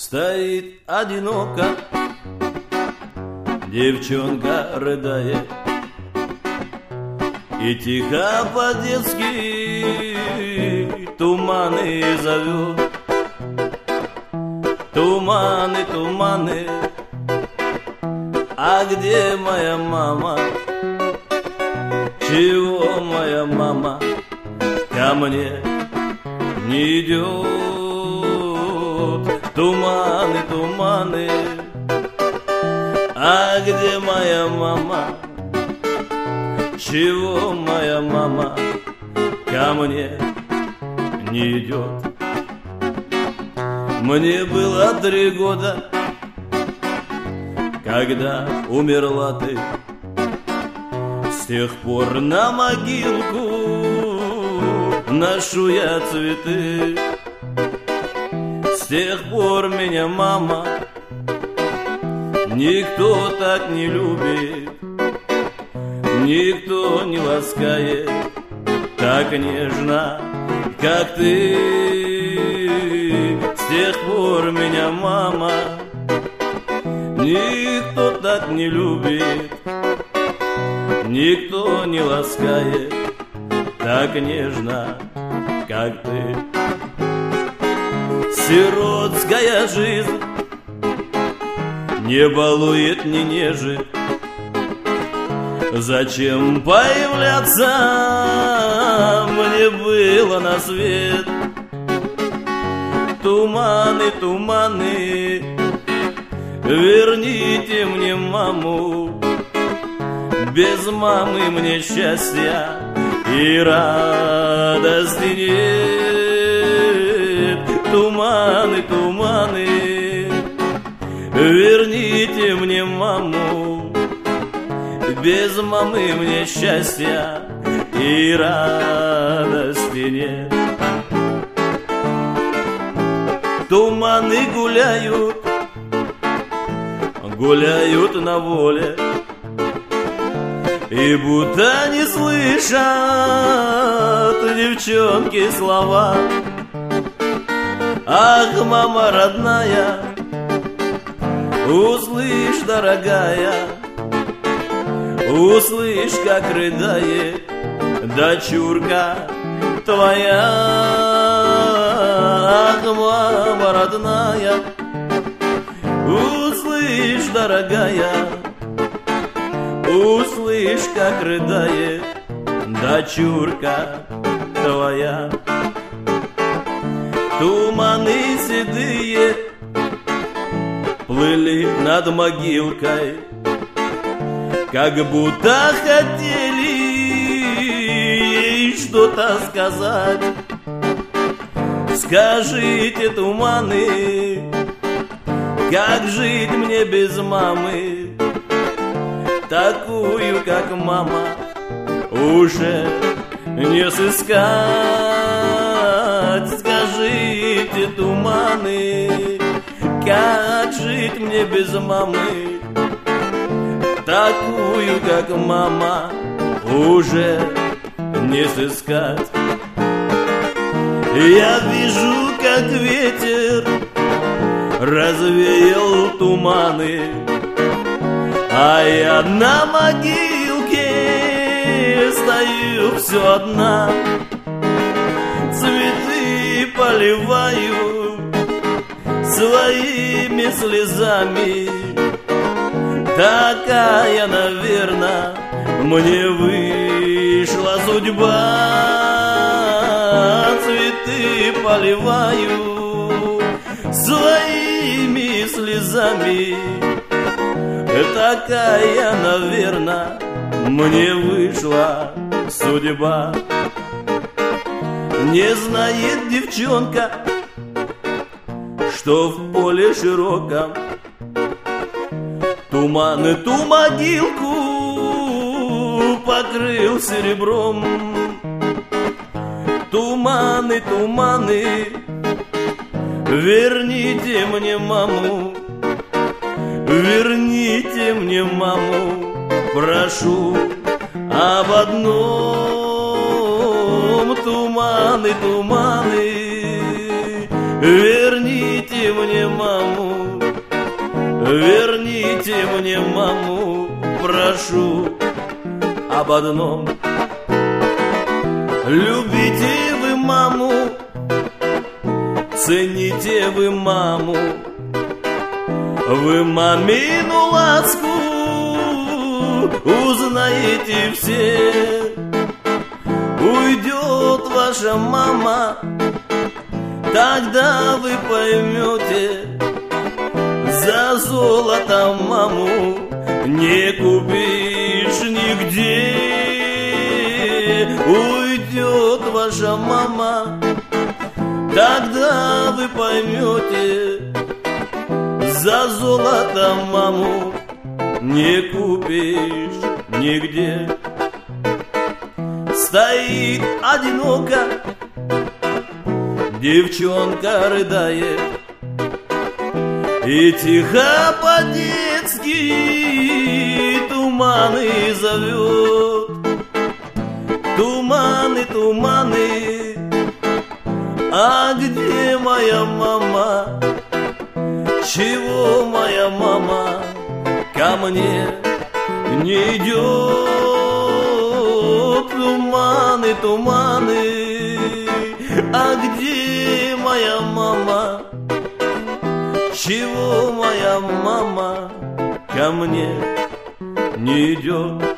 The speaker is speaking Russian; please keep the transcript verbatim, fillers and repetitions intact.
Стоит одиноко, девчонка рыдает, и тихо по-детски туманы зовет. Туманы, туманы, а где моя мама? Чего моя мама ко мне не идет? Туманы, туманы, а где моя мама? Чего моя мама ко мне не идет? Мне было три года, когда умерла ты. С тех пор на могилку ношу я цветы. С тех пор меня мама никто так не любит, никто не ласкает так нежно, как ты. С тех пор меня мама никто так не любит, никто не ласкает так нежно, как ты. Сиротская жизнь не балует, не нежит. Зачем появляться мне было на свет? Туманы, туманы, верните мне маму. Без мамы мне счастья и радости нет. Туманы, туманы, верните мне маму. Без мамы мне счастья и радости нет. Туманы гуляют, гуляют на воле, и будто не слышат девчонки слова. Ах, мама родная, услышь, дорогая, услышь, как рыдает дочурка твоя. Ах, мама родная, услышь, дорогая, услышь, как рыдает дочурка твоя. Туманы седые плыли над могилкой, как будто хотели ей что-то сказать. Скажите, туманы, как жить мне без мамы, такую, как мама, уже не сыскать. Скажите, туманы, как жить мне без мамы, такую, как мама, уже не сыскать. Я вижу, как ветер развеял туманы, а я на могилке стою все одна. Цветы поливаю своими слезами. Такая, наверно, мне вышла судьба. Цветы поливаю своими слезами. Такая, наверно, мне вышла судьба. Не знает девчонка, что в поле широком туман эту могилку покрыл серебром. Туманы, туманы, верните мне маму, верните мне маму, прошу об одном. Туманы, туманы, верните мне маму, верните мне маму, прошу об одном. Любите вы маму, цените вы маму, вы мамину ласку узнаете все. Уйдет ваша мама, тогда вы поймете, за золото маму не купишь нигде. Уйдет ваша мама, тогда вы поймете, за золото маму не купишь нигде. Стоит одиноко девчонка, рыдает, и тихо по-детски туманы зовет. Туманы, туманы, а где моя мама? Чего моя мама ко мне не идет? Туманы, туманы, а где моя мама? Чего моя мама ко мне не идет?